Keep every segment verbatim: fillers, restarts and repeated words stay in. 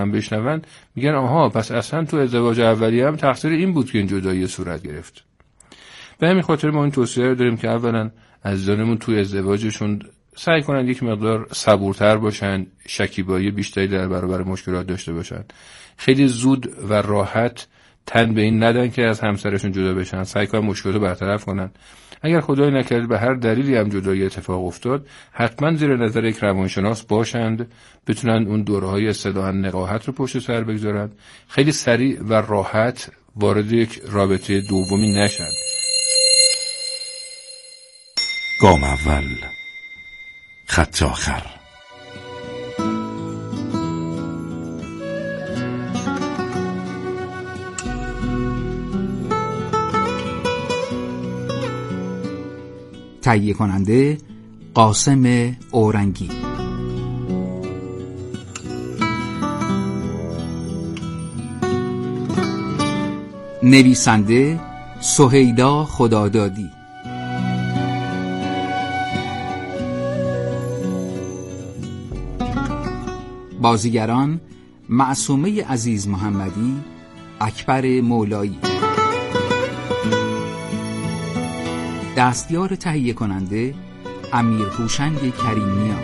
هم بشنون میگن آها پس اصلا تو ازدواج اولیه هم تقصیر این بود که این جدایی صورت گرفت. به همین خاطر ما این توصیه رو داریم که اولا عزیزانمون تو ازدواجشون سعی کنن یک مقدار صبورتر باشن، شکیبایی بیشتری در برابر مشکلات داشته باشن، خیلی زود و راحت تن به این ندن که از همسرشون جدا بشن، سعی کنن مشکلات رو برطرف کنن. اگر خدای نکرده به هر دلیلی هم جدایی اتفاق افتاد، حتما زیر نظر یک روانشناس باشند، بتونن اون دوره‌های اصطلاحاً نقاهت رو پشت سر بگذارن، خیلی سریع و راحت وارد یک رابطه دومی نشن. گام اول، خط آخر. تهیه کننده قاسم اورنگی. نویسنده سهیلا خدادادی. بازیگران معصومه عزیز محمدی، اکبر مولایی. دستیار تهیه کننده امیر هوشنگ کریمیان.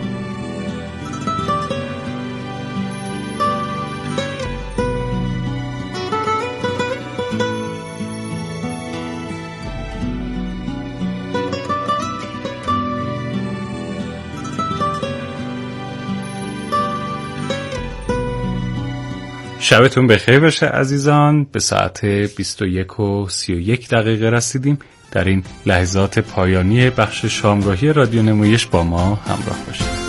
شبتون بخیر باشه عزیزان. به ساعت بیست و یک و سی و یک دقیقه رسیدیم. در این لحظات پایانی بخش شامگاهی رادیو نمایش با ما همراه باشید.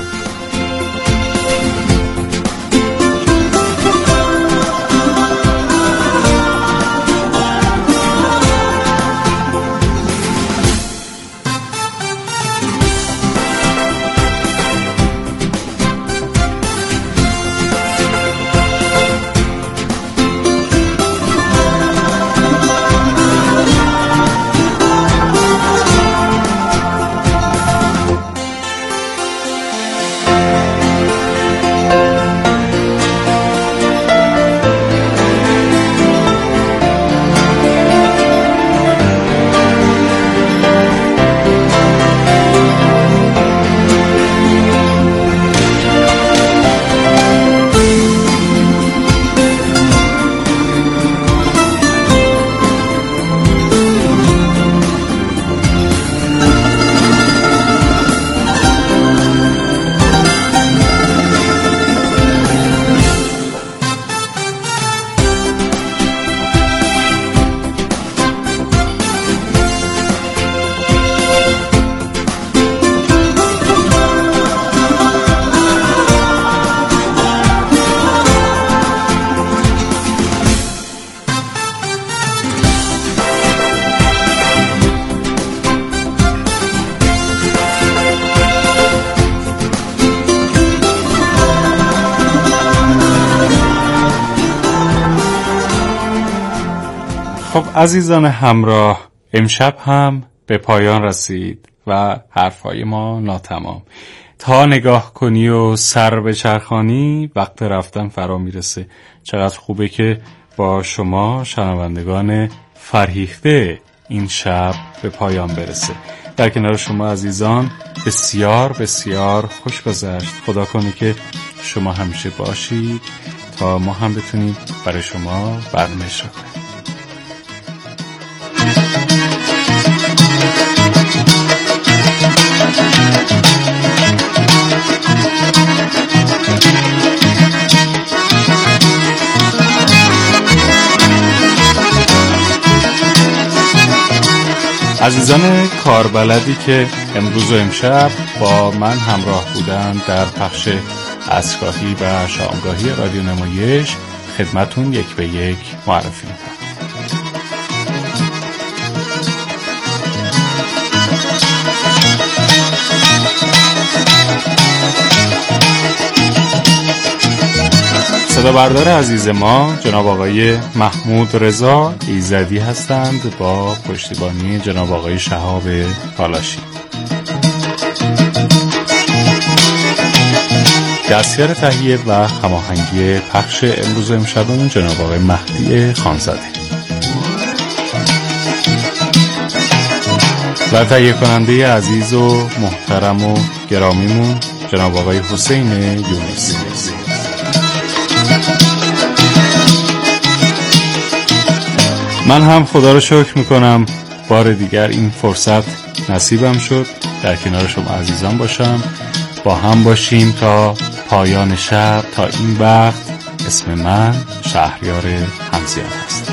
خب عزیزان همراه، امشب هم به پایان رسید و حرفای ما ناتمام. تا نگاه کنی و سر به چرخانی وقت رفتن فرا میرسه. چقدر خوبه که با شما شنوندگان فرهیخته این شب به پایان برسه. در کنار شما عزیزان بسیار بسیار خوش گذشت. خدا کنه که شما همیشه باشید تا ما هم بتونیم برای شما برنامه اجرا کنیم. عزیزان کاربلدی که امروز و امشب با من همراه بودن در پخش عصرگاهی و شامگاهی رادیو نمایش خدمتون یک به یک معرفی میکنم. صدا بردار عزیز ما جناب آقای محمود رضا ایزدی هستند با پشتیبانی جناب آقای شهاب پالاشی. دستیار تهیه و هماهنگی پخش امروز امشبمون جناب آقای مهدی خانزاده و تهیه کننده عزیز و محترم و گرامیمون جناب آقای حسین یونسی. من هم خدا رو شکر میکنم بار دیگر این فرصت نصیبم شد در کنار شما عزیزان باشم، با هم باشیم تا پایان شب. تا این وقت اسم من شهریار همزیان است.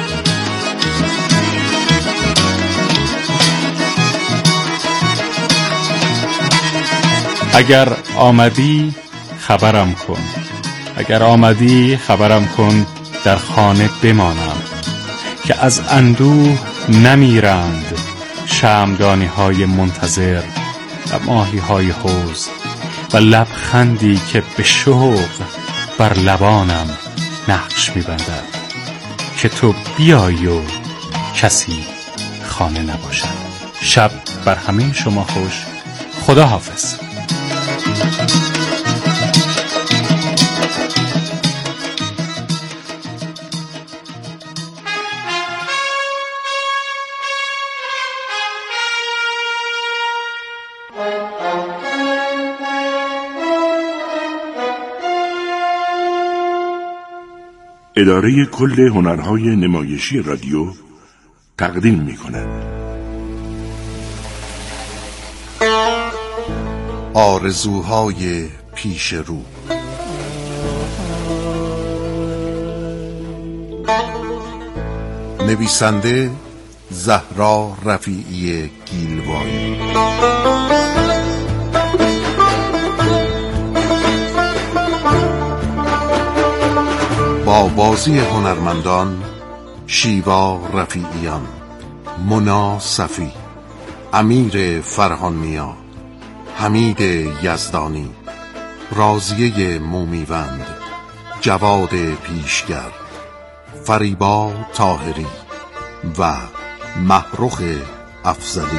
اگر آمدی خبرم کن، اگر آمدی خبرم کن، در خانه بمانم که از اندوه نمیرند شمعدانی های منتظر و ماهی های حوض و لبخندی که به شوق بر لبانم نقش می‌بندد که تو بیایی و کسی خانه نباشد. شب بر همه شما خوش. خدا حافظ. اداره کل هنرهای نمایشی رادیو تقدیم می‌کند آرزوهای پیش رو. نویسنده زهرا رفیعی گیلوایی. با بازی هنرمندان شیوا رفیعیان، مونا صفی، امیر فرهانیا، حمید یزدانی، راضیه مومیوند، جواد پیشگر، فریبا طاهری و محروخ افضلی.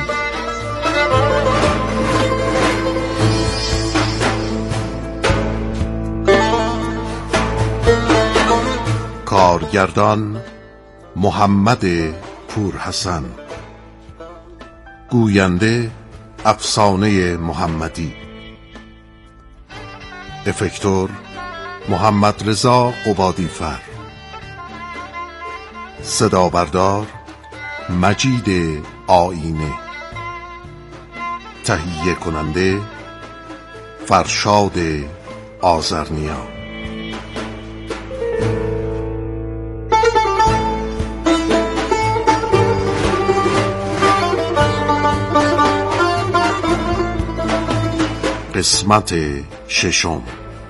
کارگردان محمد پورحسن، گوینده افسانه محمدی، افکتور محمد رضا قبادیفر، صدا بردار مجید آینه، تهیه کننده فرشاد آذرنیا. قسمت ششم.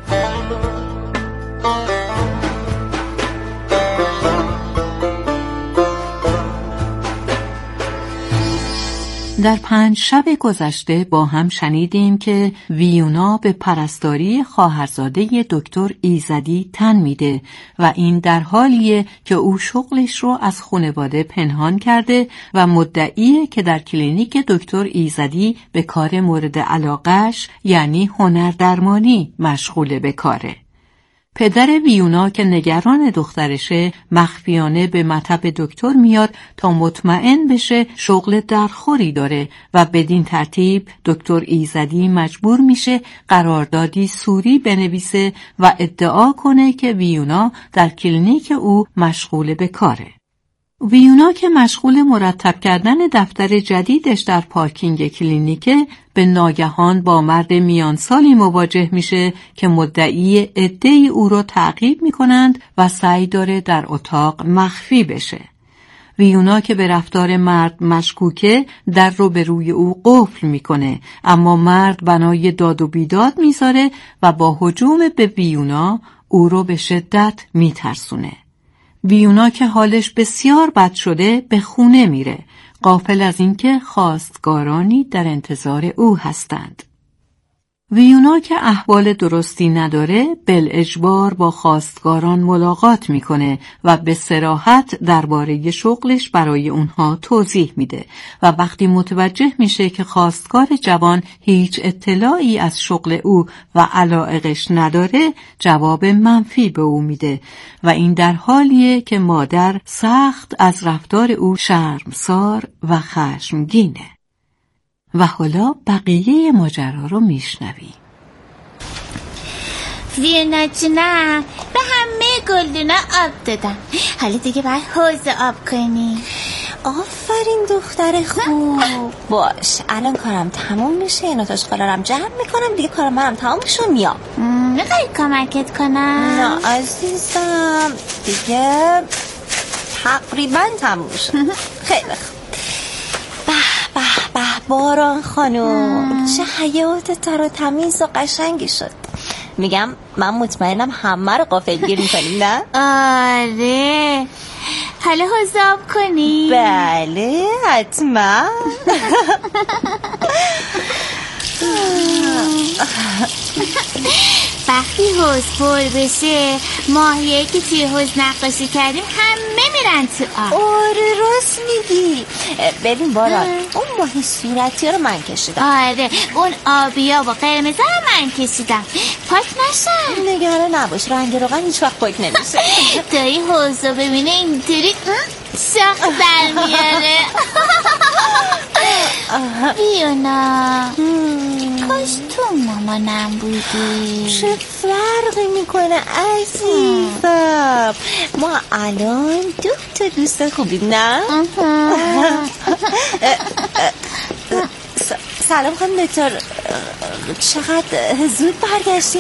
در پنج شب گذشته با هم شنیدیم که ویونا به پرستاری خواهرزاده دکتر ایزدی تن میده و این در حالیه که او شغلش رو از خانواده پنهان کرده و مدعیه که در کلینیک دکتر ایزدی به کار مورد علاقش یعنی هنردرمانی مشغول به کاره. پدر ویونا که نگران دخترشه مخفیانه به مطب دکتر میاد تا مطمئن بشه شغل درخوری داره و بدین ترتیب دکتر ایزدی مجبور میشه قراردادی سوری بنویسه و ادعا کنه که ویونا در کلینیک او مشغول به کاره. ویونا که مشغول مرتب کردن دفتر جدیدش در پارکینگ کلینیکه به ناگهان با مرد میانسالی مواجه میشه که مدعی عده‌ای او رو تعقیب میکنند و سعی داره در اتاق مخفی بشه. ویونا که به رفتار مرد مشکوکه در رو به روی او قفل میکنه، اما مرد بنای داد و بیداد میذاره و با هجوم به ویونا او رو به شدت میترسونه. ویونا که حالش بسیار بد شده به خونه میره، غافل از اینکه خواستگارانی در انتظار او هستند. ویونا که احوال درستی نداره بالاجبار با خواستگاران ملاقات میکنه و به صراحت درباره شغلش برای اونها توضیح میده و وقتی متوجه میشه که خواستگار جوان هیچ اطلاعی از شغل او و علایقش نداره جواب منفی به او میده و این در حالیه که مادر سخت از رفتار او شرمسار و خشمگینه. و حالا بقیه ماجرا رو میشنویم. ویونا جونم به همه گلدونا آب دادم، حالا دیگه باید حوض آب کنی. آفرین دختر خوب. باش الان کارم تموم میشه، نوتاش خالارم جمع میکنم دیگه، کارم منم تموم میشه و میام. میخوایی کمکت کنم؟ نه عزیزم دیگه تقریبا تموم شد. خیلی خوب. به به به باران خانم، چه حیات تر و تمیز و قشنگی شد. میگم من مطمئنم همه رو غافلگیر میکنیم نه؟ آره. حالا حوض آب کنی؟ بله حتما. وقتی حوض پر بشه ماهیه که توی حوض نقاشی کردیم همه میرن تو آب. آره راست میگی. ببین باران اون ماهی صورتی رو من کشیدم. آره اون آبیا و قرمزا رو من کشیدم، پاک نشن. نگران نباش، رنگ روغن هیچ وقت پاک نمیشه. دایی حوض رو ببینه اینطوری شاخ در میاره. ویونا کاش تو مامانم بودی. چه فرقی میکنه عزیزم، ما الان دو تا دوست خوبیم نه؟ سلام خانم دکتر، چقدر زود برگشتی؟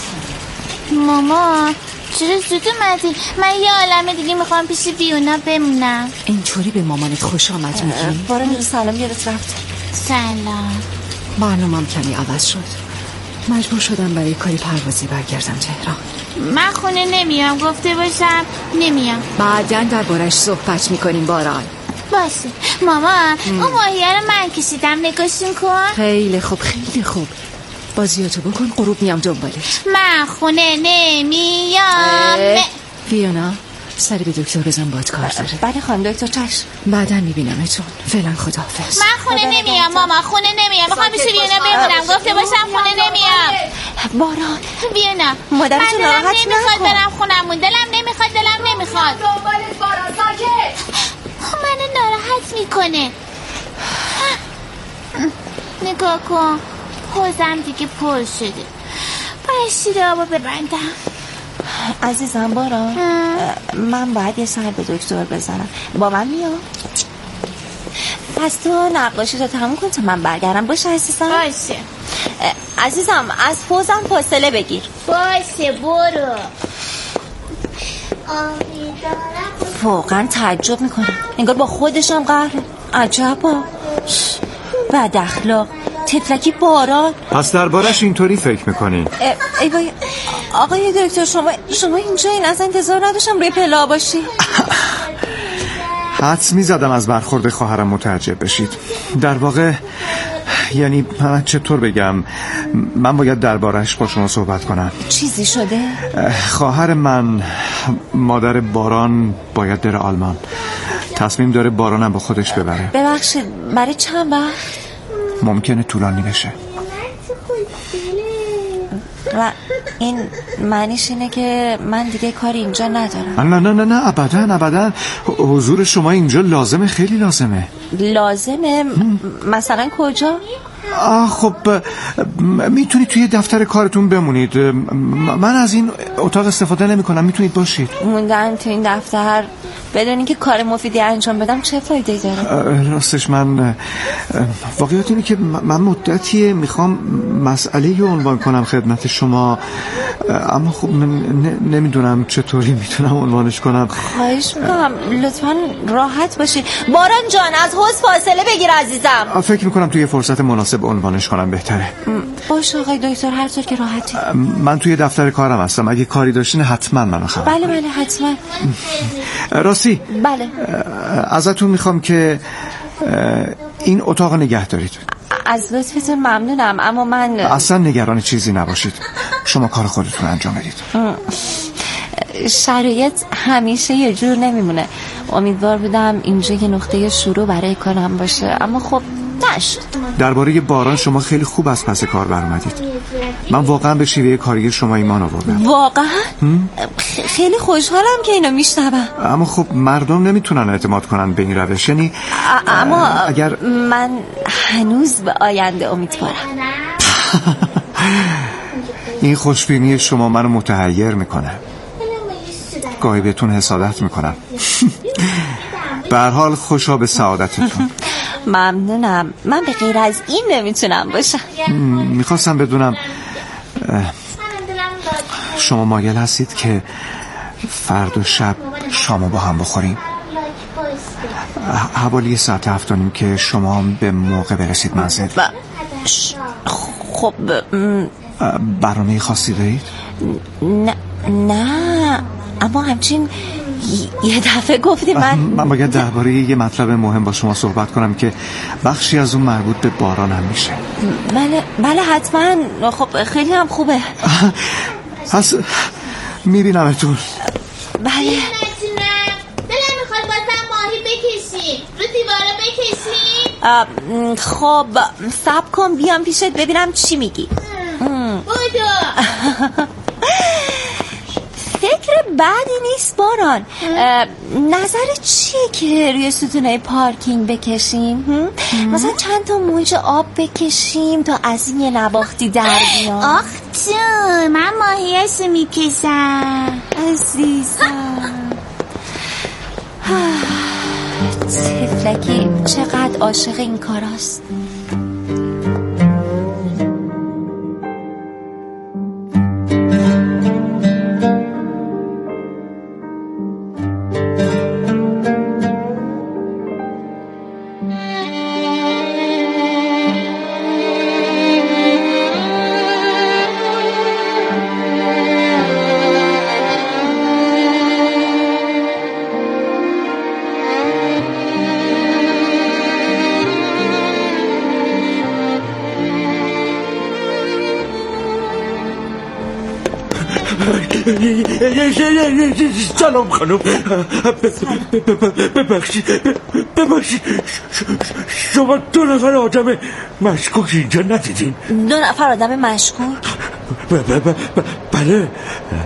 ماما چرا زود اومدی؟ من یه عالمه دیگه میخوام پیش ویونا بمونم. اینطوری به مامانت خوش آمد میگی؟ باران سلام یادت رفت. سلام. برنامه‌ام کمی عوض شد، مجبور شدم برای کاری پروازی برگردم تهران. من خونه نمیام، گفته باشم نمیام. بعداً دربارش صحبت میکنیم باران. باشه ماما ام. اون ماهیه رو من کشیدم، نگاشون کن. خیلی خوب خیلی خوب، بازیاتو بکن، غروب میام دنبالت. من خونه نمیام. ویونا سری به دکتر بزن باد کار داره. بله خانم دکتر چشم، بعداً میبینمتون. فعلا خداحافظ. من خونه نمیام ماما، خونه نمیام، میخوام پیش ویونا بمونم، گفته باشم خونه نمیام. باران ویونا مادرتون ناراحت نکن. نمیخواد برم خونمون، دلم نمیخواد، دلم نمیخواد. دنبالت باران ساکت. منو ناراحت میکنه. نگاه کن حوضم دیگه پر شده، باید شیر آبو ببندم. عزیزم باران من باید یه سر به دکتر بزنم، با من میام؟ پس تو نقاشی رو تموم کن تا من برگردم. باشه عزیزم؟ باشه عزیزم از حوضم فاصله بگیر. باشه برو. واقعا تعجب میکنم، انگار با خودشم قهره. عجبا، بد اخلاق، تفلکی باران. پس دربارش اینطوری فکر میکنین؟ ای وای آقای دکتر، شما شما اینجا این اصلا انتظار نداشتم روی پلا باشی. حدس میزدم از برخورد خواهرم متعجب بشید. در واقع یعنی من چطور بگم، من باید دربارش با شما صحبت کنم. چیزی شده؟ خواهر من مادر باران باید بره آلمان، تصمیم داره بارانم با خودش ببره. ببخشید برای چند وقت؟ ممکنه طولانی بشه. و این معنیش اینه که من دیگه کاری اینجا ندارم؟ نه نه نه نه ابدا ابدا، حضور شما اینجا لازمه، خیلی لازمه. لازمه؟ مثلا کجا؟ آه خب میتونید توی دفتر کارتون بمونید، من از این اتاق استفاده نمی کنم، میتونید باشید. موندن تو این دفتر بدون اینکه کار مفیدی انجام بدم چه فایده داره؟ راستش من واقعیت اینه که من مدتیه میخوام مسئله رو عنوان کنم خدمت شما، اما خب نمیدونم چطوری میتونم عنوانش کنم. خواهش میکنم لطفاً راحت باشی. باران جان از حوض فاصله بگیر عزیزم. فکر میکنم توی فرصت مناسب عنوانش کنم بهتره. باشه آقای دکتر، هر طور که راحتی. من توی دفتر کارم هستم، اگه کاری داشتین حتما منو خبر. بله بله حتما. راستی بله ازتون میخوام که این اتاق نگه دارید. از لطفتون ممنونم، اما من اصلا نگران چیزی نباشید. شما کار خودتون انجام بدید. شرایط همیشه یه جور نمیمونه. امیدوار بودم اینجا یه نقطه شروع برای کارم باشه، اما خب نشد. درباره باران شما خیلی خوب از پس کار برآمدید. من واقعا به شیوه کاری شما ایمان آوردم. واقعا؟ خیلی خوشحالم که اینو میشنوم. اما خب مردم نمیتونن اعتماد کنن به این روش. یعنی اما اگر من هنوز به آینده امیدوارم. این خوشبینی شما منو متحیر میکنه. گاهی بهتون حسادت میکنم. به هر حال خوشا به سعادتتون. ممنونم. من به غیر از این نمیتونم باشم. میخواستم بدونم شما مایل هستید که فردا شب شما با هم بخوریم؟ حوالی ساعت هفت و نیم که شما به موقع برسید منزل. ب... خب برنامه خاصی دارید؟ نه نه اما همچین یه دفعه گفتی من من باید درباره یه مطلب مهم با شما صحبت کنم که بخشی از اون مربوط به باران هم میشه. بله بله حتما. خب خیلی هم خوبه. هست میبینم اتون. بله دلم میخواد بازم ماهی بکشیم، رو دیوارا بکشیم. خب صبر کن بیام پیشت ببینم چی میگی. بودو فکر بعدی نیست باران. نظر چیه که روی ستونه پارکینگ بکشیم؟ مثلا چند تا موج آب بکشیم تا از این یه نواختی در بیان. آخ جون من ماهیشو میکشم عزیزم. طفلکی چقدر عاشق این کاراست. سلام خانم. ببخشید ببخشید شما دو نفر آدم مشکوک اینجا ندیدین؟ دو نفر آدم مشکوک؟ بله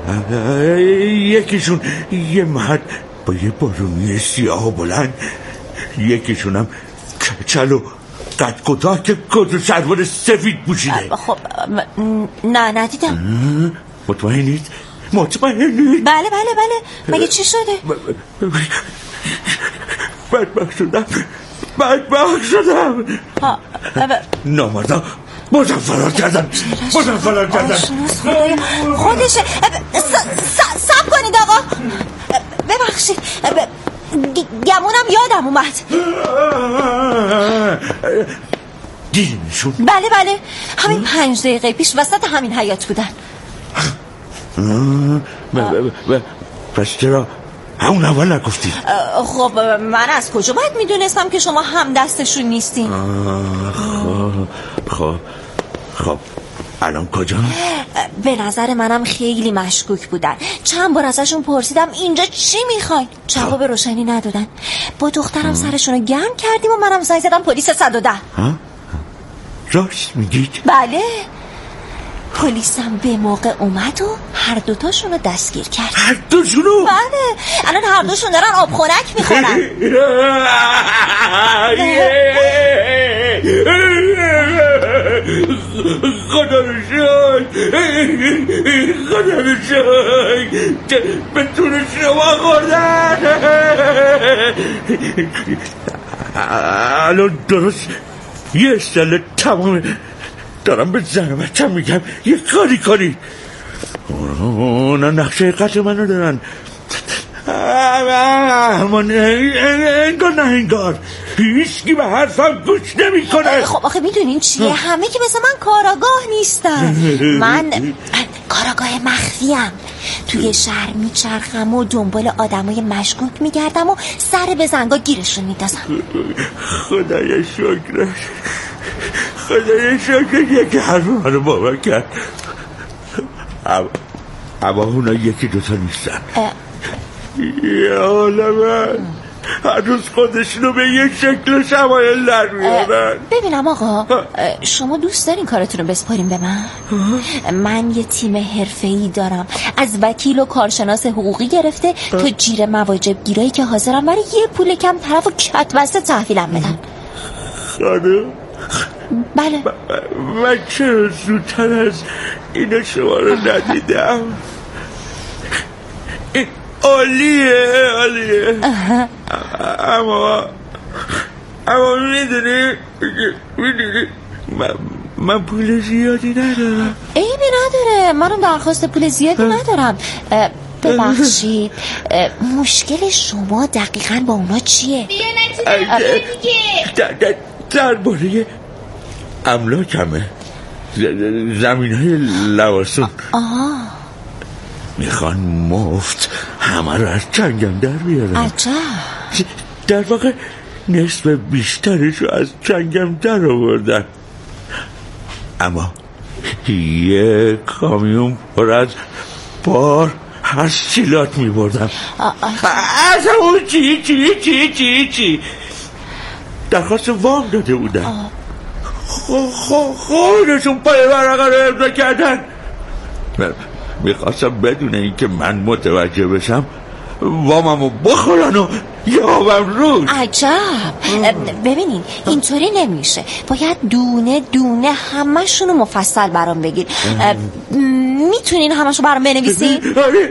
یکیشون یه مرد با یه بارونی سیاه و بلند، یکیشون هم کچل و قد کوتاه که کت و شلوار سفید پوشیده. خب نه ندیدم. مطمئنید؟ مطمئنید؟ بله بله بله. مگه چی شده؟ بدبخت شدم بدبخت شدم. نامردا بازم فرار کردم بازم فرار کردم. خودشه. سب کنید آقا. ببخشید گمونم یادم اومد. دیدینشون؟ بله بله همین پنج دقیقه پیش وسط همین حیاط بودن. پس چرا همون اول نگفتید؟ خب من از کجا باید میدونستم که شما هم دستشون نیستین؟ خب خب خب الان کجا؟ به نظر منم خیلی مشکوک بودن. چند بار ازشون پرسیدم اینجا چی میخواین، جواب روشنی ندادن. با دخترم سرشونو گرم کردیم و منم زنگ زدم پلیس صد و ده. راست میگید؟ بله پلیسم به موقع اومد و هر دوتاشونو دستگیر کرد. هر دوشونو؟ بله الان هر دوشون دارن آب خنک میخورن. خدا رو شد خدا رو شد به طور شما خوردن. الان درست یه سال تمام دارم به زن و بچه میگم یه کاری کاری. اونا نقشه قتل منو دارن. اما انگار نه انگار هیچکی به حرفم گوش نمی کنه. خب آخه میدونین چیه؟ همه که مثل من کاراگاه نیستن. من کاراگاه مخفیم. توی شهر میچرخم و دنبال آدمای مشکوک میگردم و سر به زنگا گیرشون میندازم. خدای شکرش خدای شکر یکی حرف منو باور کرد. اما اونا یکی دوتا نیستن. یه عالمه هر روز خودشونو به یک شکل شمایل در میارن. ببینم آقا، شما دوست دارین کارتون رو بسپاریم به من؟ من یه تیم حرفه‌ای دارم، از وکیل و کارشناس حقوقی گرفته تا جیر مواجب گیرایی که حاضرم برای یه پول کم طرف و کت بسته تحویلم بدن. خانم بله. من چرا زودتر از اینا شما رو ندیدم؟ عالیه عالیه. اما اما میدونی میدونی من, من پول زیادی ندارم. عیبی نداره، منم درخواست پول زیادی ندارم. ببخشید، مشکل شما دقیقاً با اونا چیه؟ در باره املاکمه، زمین های لواسون. آها، میخوان مفت همه رو از چنگم در بیارن. عجب. در واقع نصف بیشترش رو از چنگم در آوردن، اما یه کامیون پر از بار حسیلات میبردم. از همون چی چی چی چی چی درخواست وام داده بودن. خودشون پای ورقه رو امضا کردن. میخواستم بدون اینکه من متوجه بشم واممو بخورن و یابم روش. عجب. ببینین اینطوری نمیشه، باید دونه دونه همشونو مفصل برام بگید. میتونین همشو برام بنویسین؟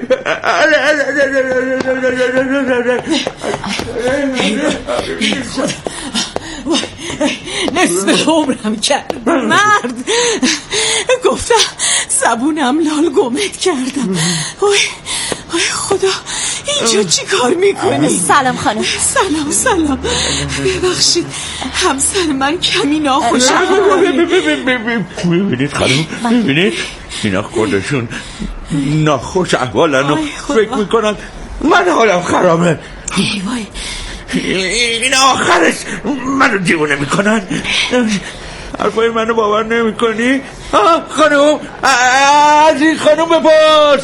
نصف عمرم کرد مرد. گفتم زبونم لال گمت کردم. اوه خدا، اینجا چی کار میکنی؟ سلام خانم. سلام سلام. ببخشید همسر من کمی ناخوشم. میبینید خانم، میبینید اینا خودشون ناخوش احوالن و فکر میکنن من حالم خرابه. ای وای، این آخرش منو دیوونه میکنن. حرفای منو باور نمیکنی؟ خانم، از این خانم بپرس.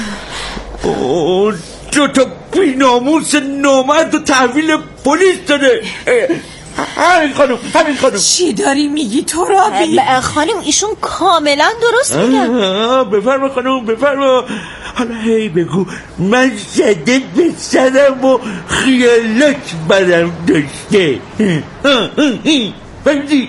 دو تا بی‌ناموس نامرد و تحویل پلیس داده. همین خانم، همین خانم. چی داری میگی ترابی؟ خانم ایشون کاملا درست میگن. بفرما خانم، بفرما. حالا هی بگو من زده به سرم و خیالات برم داشته. بگی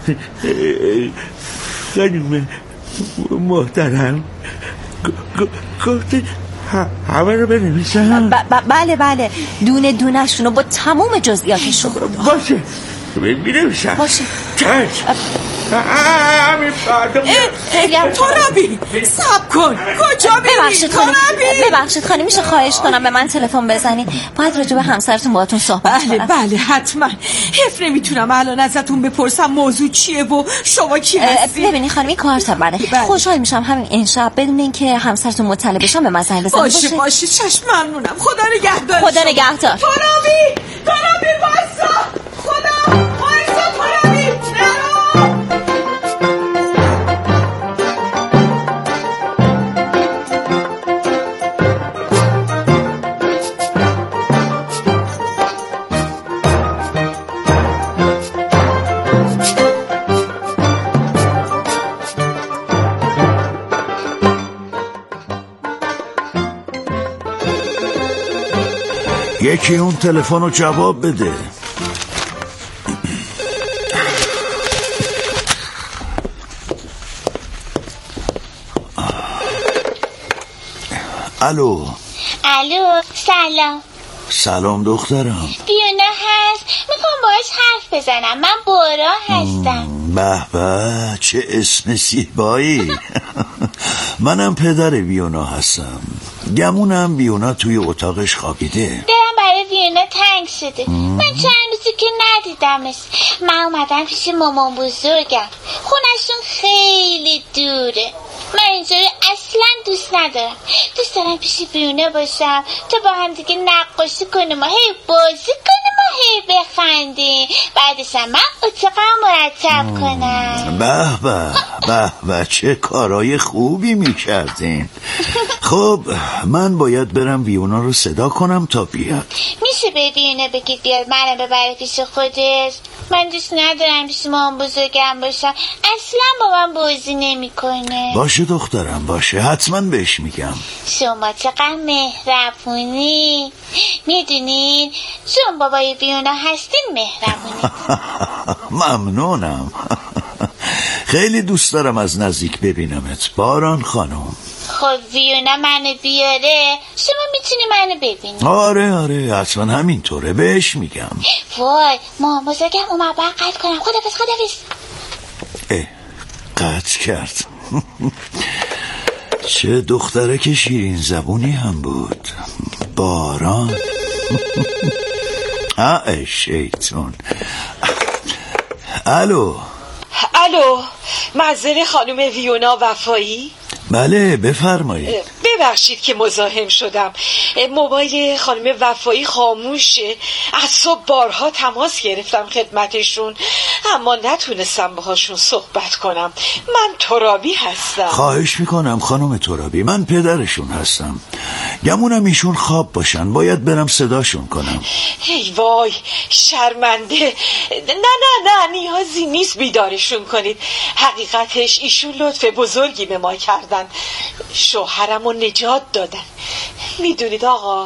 خانم محترم گفته همه رو بنویسم؟ بله بله، دونه دونه شونو با تموم جزئیاتشون. باشه بنویسم. باشه چشم. همین فردا. ترابی صبر کن، کجا میری؟ ببخشید خانم، ببخشید خانم، میشه خواهش کنم به من تلفن بزنید؟ باید راجع به همسرتون باهاتون صحبت بله کنم. بله حتما. حیف نمیتونم الان ازتون بپرسم موضوع چیه و شما کی هستی؟ ببینی خانم این کارتم بله. خوشحال میشم همین امشب بدون اینکه همسرتون مطلع بشم به من زنگ بزنید. باشه باشه چشم، ممنونم. خدا نگهدار. خدا نگهدار. ترابی ترابی واسا، خدا واسا ترابی. یکی اون تلفن رو جواب بده. الو. الو سلام. سلام دخترم. دیونا هست، میخوام باهاش حرف بزنم. من بورا هستم. به به چه اسم زیبایی. منم پدر ویونا هستم. گمونم ویونا توی اتاقش خوابیده. دلم برای ویونا تنگ شده. من چند روزی که ندیدمش. من اومدم پیش مامان بزرگم. خونشون خیلی دوره. من اینجوری اصلا دوست ندارم. دوست دارم پیش ویونا باشم تا با هم دیگه نقاشی کنیم و هی بازی کنیم و هی بخندیم، بعدش من اتاقم مرتب کنم. به به به به چه کارای خوبی میکردین. خب من باید برم ویونا رو صدا کنم تا بیاد. میشه به ویونا بگید بیاد منو ببره پیش خودش؟ من دوست ندارم پیش مامان بزرگم باشم، اصلا با من بازی نمیکنه. باشه دخترم باشه، حتما بهش میگم. شما چقدر مهربونی، میدونین چون بابای ویونا هستین مهربونی. ممنونم. خیلی دوست دارم از نزدیک ببینمت باران خانم. خب ویونا منو بیاره شما میتونی منو ببینی. آره آره حتما همینطوره، بهش میگم. وای مامان بزرگم اومد باید قطع کنم. خدافظ خدافظ. اه قطع کرد. چه دختره که شیرین زبونی هم بود. باران. اه شیطون. الو الو منزل خانم ویونا وفایی؟ بله بفرمایید. ببخشید که مزاحم شدم، موبایل خانم وفایی خاموشه. از صبح بارها تماس گرفتم خدمتشون اما نتونستم باهاشون صحبت کنم. من ترابی هستم. خواهش میکنم خانم ترابی، من پدرشون هستم. گمونم ایشون خواب باشن، باید برم صداشون کنم. ای وای شرمنده. نه نه نه نیازی نیست بیدارشون کنید. حقیقتش ایشون لطف بزرگی به ما کردن، شوهرم رو نجات دادن. میدونید آقا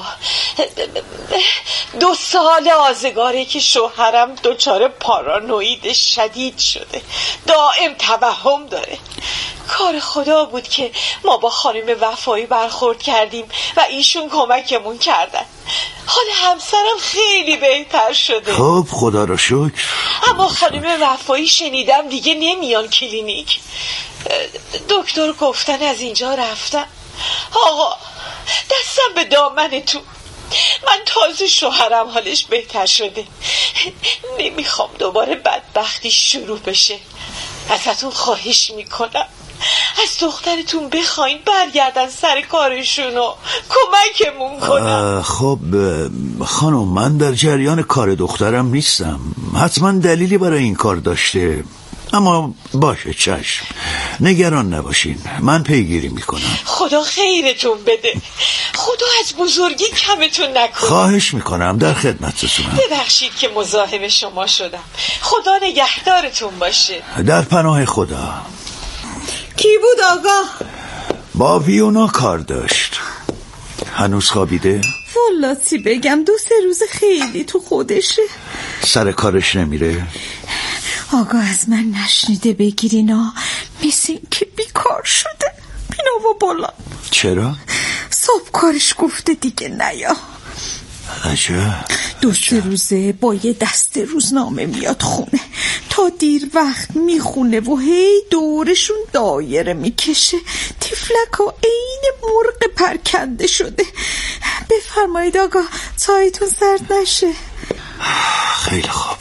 دو سال آزگاره که شوهرم دچار پارانوید شدید شده، دائم توهم داره. کار خدا بود که ما با خانم وفایی برخورد کردیم و ایشون کمکمون کردن. حال همسرم خیلی بهتر شده. خب خدا رو شکر. اما خانم وفایی شنیدم دیگه نمیان کلینیک. دکتر گفتن از اینجا رفتن. آقا دستم به دامنتون، من تازه شوهرم حالش بهتر شده، نمیخوام دوباره بدبختی شروع بشه. ازتون خواهش میکنم از دخترتون بخواین برگردن سر کارشونو، کمکمون کنن. خب خانم من در جریان کار دخترم نیستم، حتما دلیلی برای این کار داشته، اما باشه چشم، نگران نباشین، من پیگیری میکنم. خدا خیرتون بده، خدا از بزرگی کمتون نکنه. خواهش میکنم، در خدمتتونم. ببخشید که مزاحم شما شدم، خدا نگهدارتون باشه. در پناه خدا. کی بود آقا؟ با ویونا کار داشت. هنوز خوابیده؟ والا چی بگم، دو سه روز خیلی تو خودشه. سر کارش نمیره؟ آقا از من نشنیده بگیرینا، مثل این که بیکار شده. بینا و بالا. چرا؟ صبح کارش گفته دیگه نیا. عجب. دو سه روزه با یه دست روزنامه میاد خونه، تا دیر وقت میخونه و هی دورشون دایره میکشه. تفلک ها عین مرغ پرکنده شده. بفرمایید آقا چایتون سرد نشه. خیلی خوب،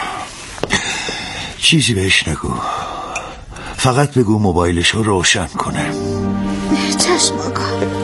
چیزی بهش نگو، فقط بگو موبایلشو روشن کنه. چشم آقا.